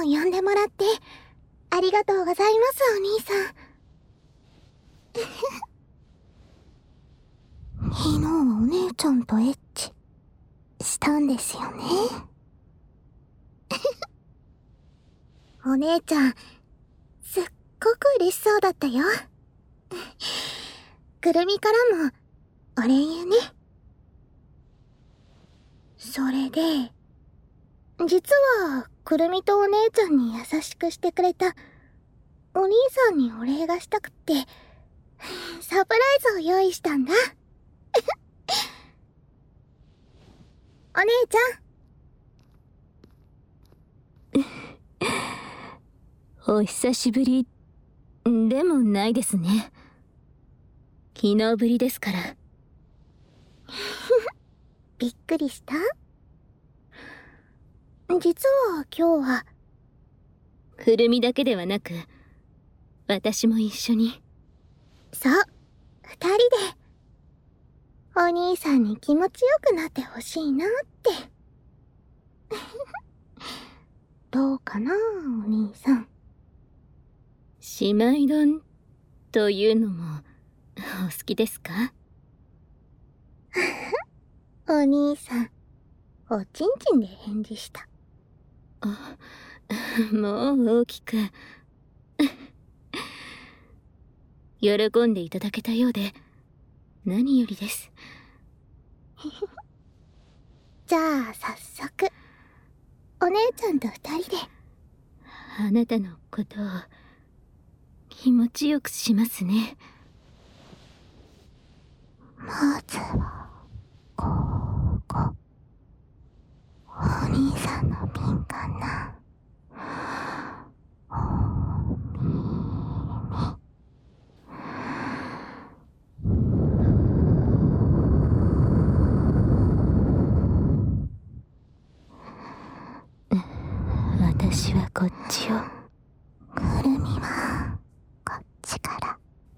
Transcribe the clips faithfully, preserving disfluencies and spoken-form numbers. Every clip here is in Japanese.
も呼んでもらってありがとうございます、お兄さん。昨日はお姉ちゃんとエッチしたんですよね。お姉ちゃんすっごく嬉しそうだったよ。くるみからもお礼言うね。それで実はくるみとお姉ちゃんに優しくしてくれたお兄さんにお礼がしたくってサプライズを用意したんだ。お姉ちゃんお久しぶりでもないですね。昨日ぶりですから。 びっくりした？実は今日はくるみだけではなく私も一緒に。 そう二人でお兄さんに気持ちよくなってほしいなって。どうかな、お兄さん。 姉妹丼というのもお好きですか？ お兄さんおちんちんで返事した。 あ、もう大きく喜んでいただけたようで何よりです。 じゃあ早速お姉ちゃんと二人であなたのことを気持ちよくしますね。 まずはここ、お兄さんの瓶かな。お耳。私はこっちを。 くるみはこっちから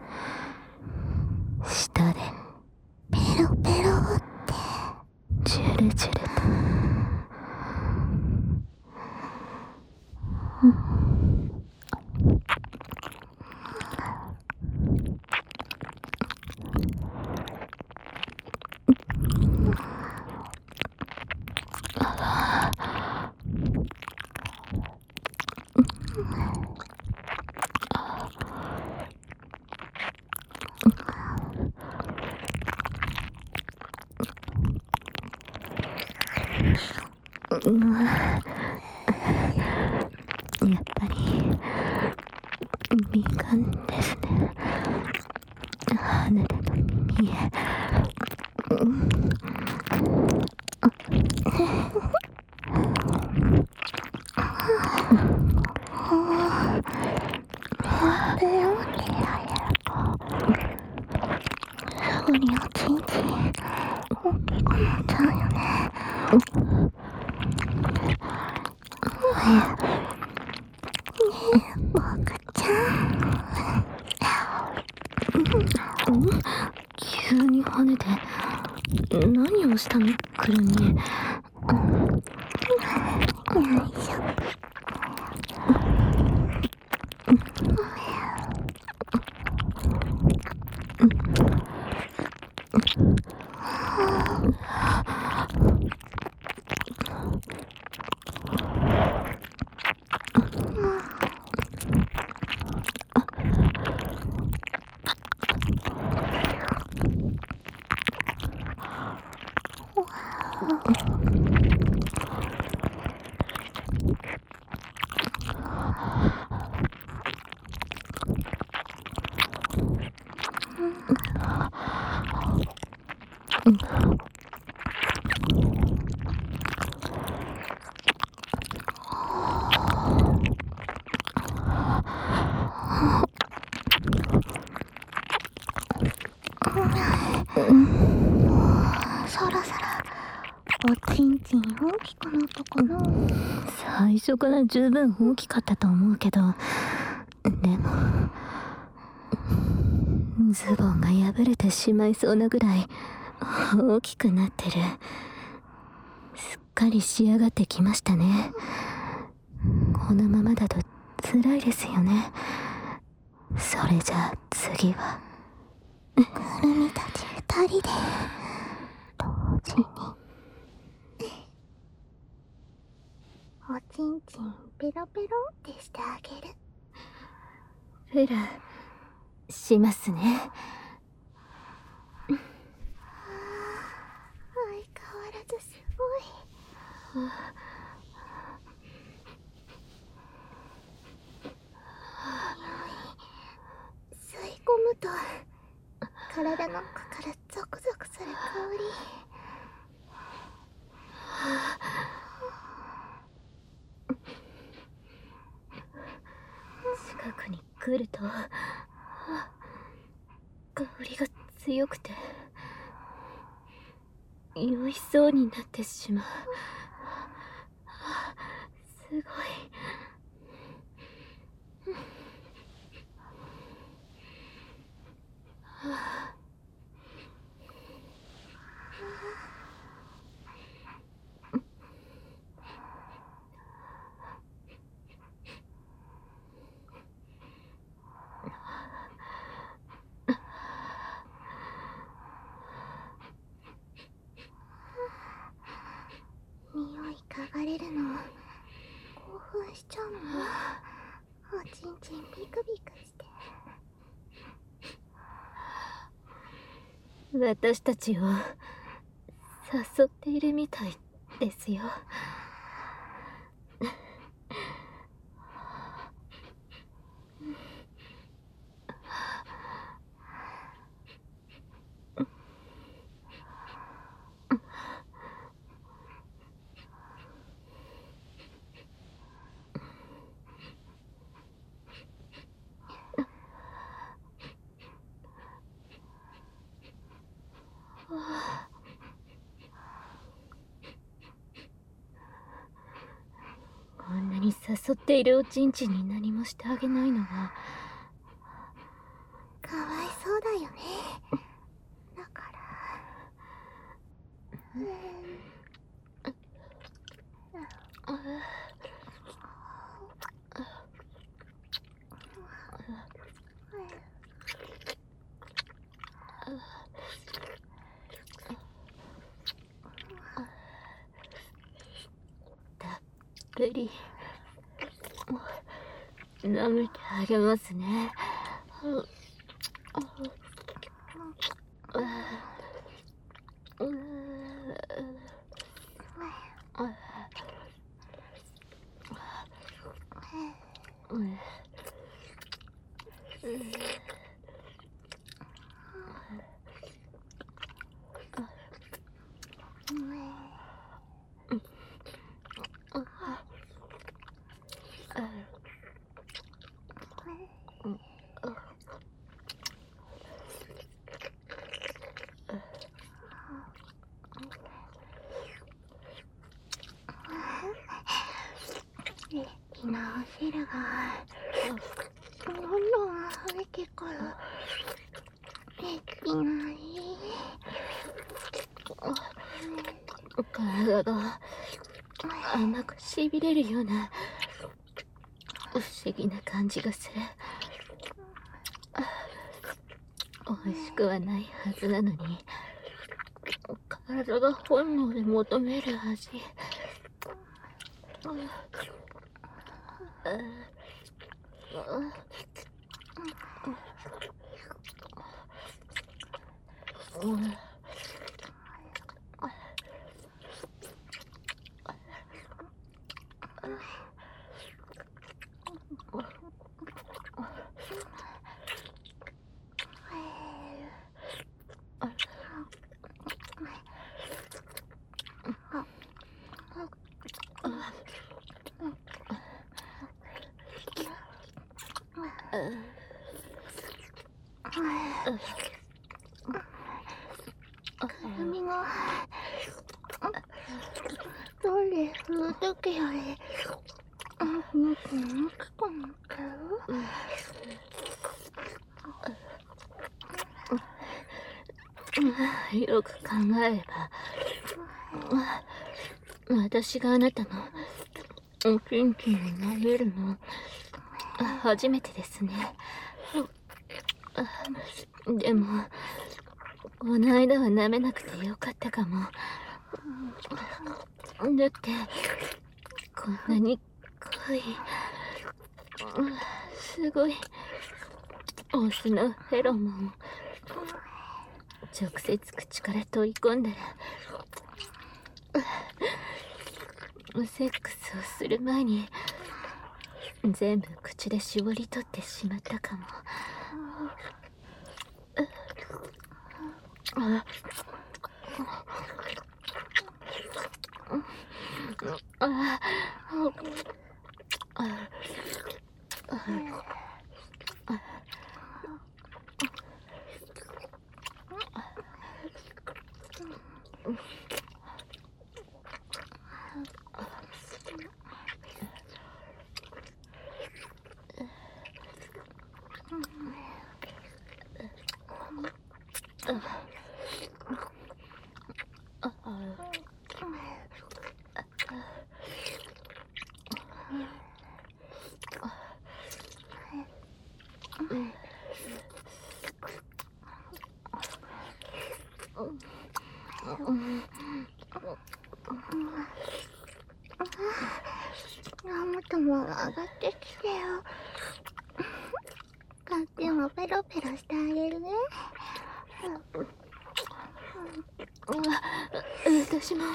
下でペロペロってジュルジュルと。やっぱり敏感ですね。あなたの耳へ。 ペロってそりゃちんちん大きくなっちゃうよね。ボクちゃん。 急に跳ねて何をしたの、くるみ。 よいしょ。そろそろおちんちん大きくなったかな。 最初から十分大きかったと思うけど、でもズボンが破れてしまいそうなぐらい大きくなってる。すっかり仕上がってきましたね。ここのままだと辛いですよね。それじゃあ次はくるみたち二人で同時におちんちんペロペロってしてあげる。 フラしますね。 相変わらずすごい。吸い込むと体の奥からゾクゾクする香り。 近くに来ると香りが強くて酔いそうになってしまう。すごい。 匂い嗅がれるの興奮しちゃうの。おちんちんビクビクして。 私たちを誘っているみたいですよ。こんなに誘っているおちんちんに何もしてあげないのはかわいそうだよね。だから、うんたっぷり舐めてあげますね。 昨日お汁がどんどん増えてくる。できない。 体が甘くしびれるような不思議な感じがする。美味しくはないはずなのに体が本能で求める味。 くるみがどれ吸うときよりもっと大きくなってる。 よく考えれば私があなたのおちんちんを舐めるの初めてですね。でもこの間は舐めなくてよかったかも。だってこんなに濃い、すごいオスのフェロモン直接口から取り込んだら、セックスをする前に全部口で絞り取ってしまったかも。あああラムとも上がってきてよ。勝手もペロペロしてあげるね。 私も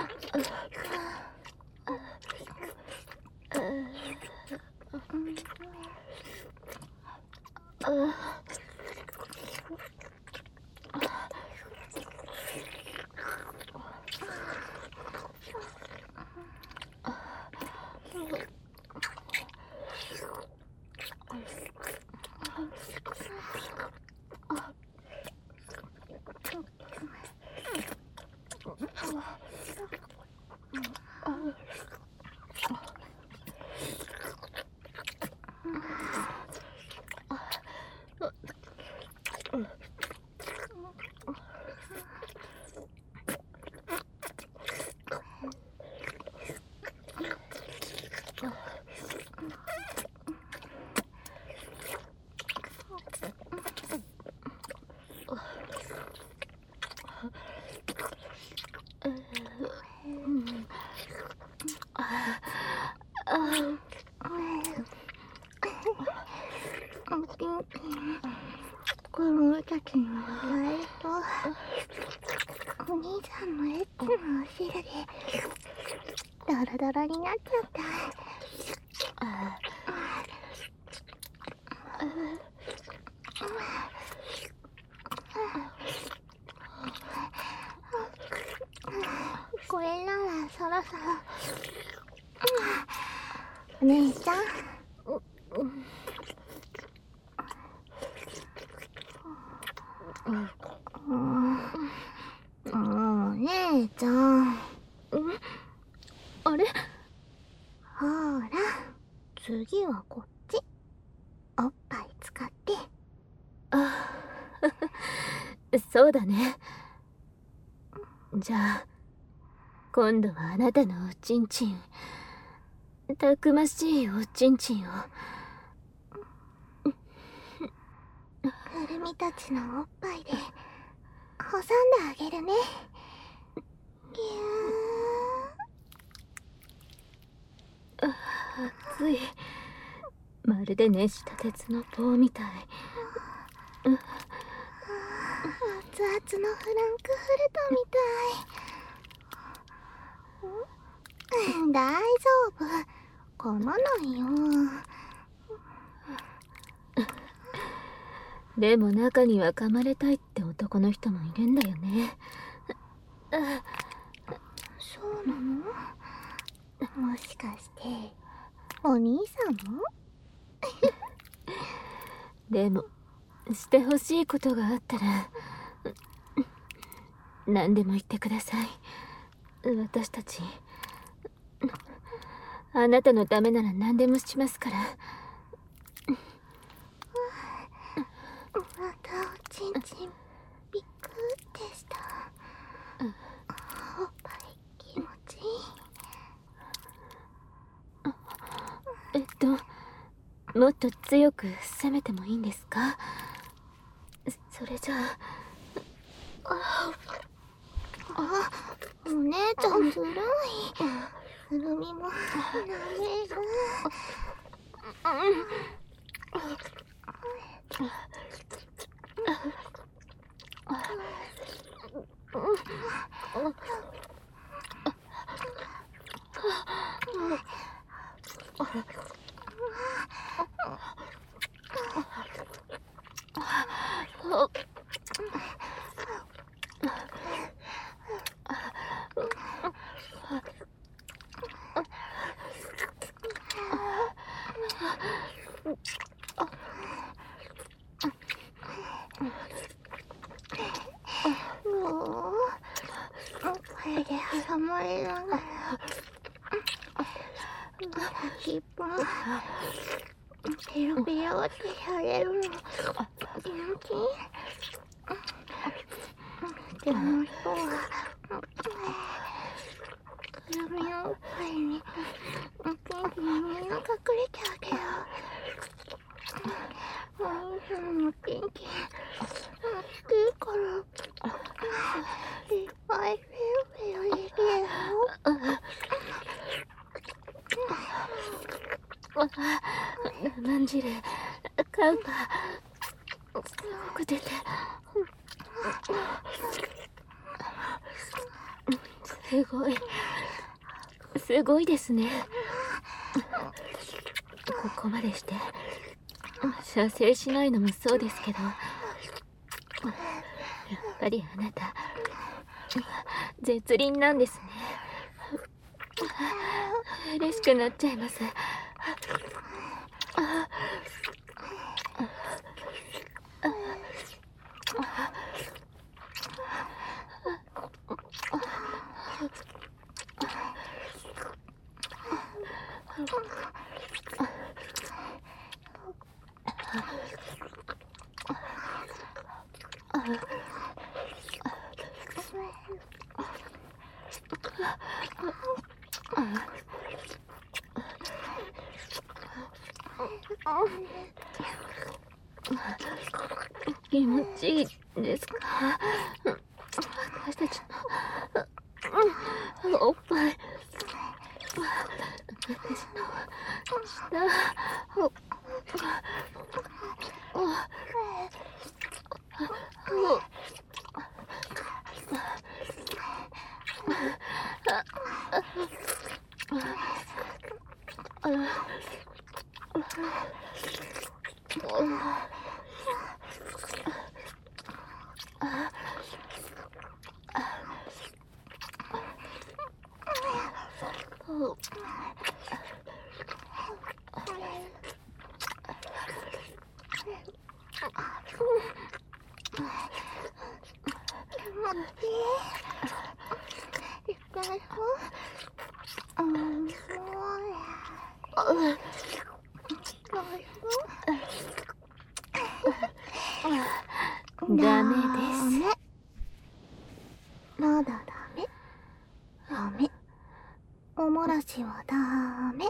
子供たちに言われると、お兄さんのエッチなお尻でドロドロになっちゃった。これならそろそろお姉ちゃん、もう姉ちゃん、 あれ、 ほら次はこっち、おっぱい使って。 あそうだね。じゃあ今度はあなたのおちんちん、たくましいおちんちんを。 くるみたちのおっぱいで挟んであげるね。ぎゅー。熱い。まるで熱した鉄の棒みたい。熱 々のフランクフルトみたい。大丈夫、噛まないよ。 でも中には噛まれたいって男の人もいるんだよね。 そうなの？もしかしてお兄さんも？ でもしてほしいことがあったら何でも言ってください。私たちあなたのためなら何でもしますから。 またおちんちんビクってした。おっぱい気持ちいい。 えっともっと強く攻めてもいいんですか？それじゃあ。 あ、お姉ちゃんずるい。くるみも舐める。もうこれで挟まれるなら先っぽペロペロってされるの元気？でも人はくるみのおっぱいに元気にみんな隠れてあげよう。お兄さんも元気好きからいっぱいペロペロできるよ。 生汁カウパーすごく出てすごいすごいですね。ここまでして射精しないのもそうですけど、やっぱりあなた絶倫なんですね。嬉しくなっちゃいます。気持ちいいですか？私たちのおっぱい、私の下をダメです。 まだダメ。ダメ。お漏らしはダメ。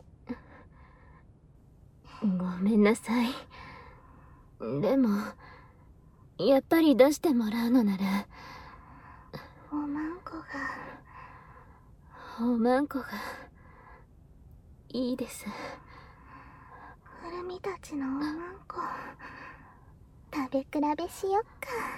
ごめんなさい。でもやっぱり出してもらうのならおまんこがおまんこがいいです。 くるみたちのおまんこ食べ比べしよっか。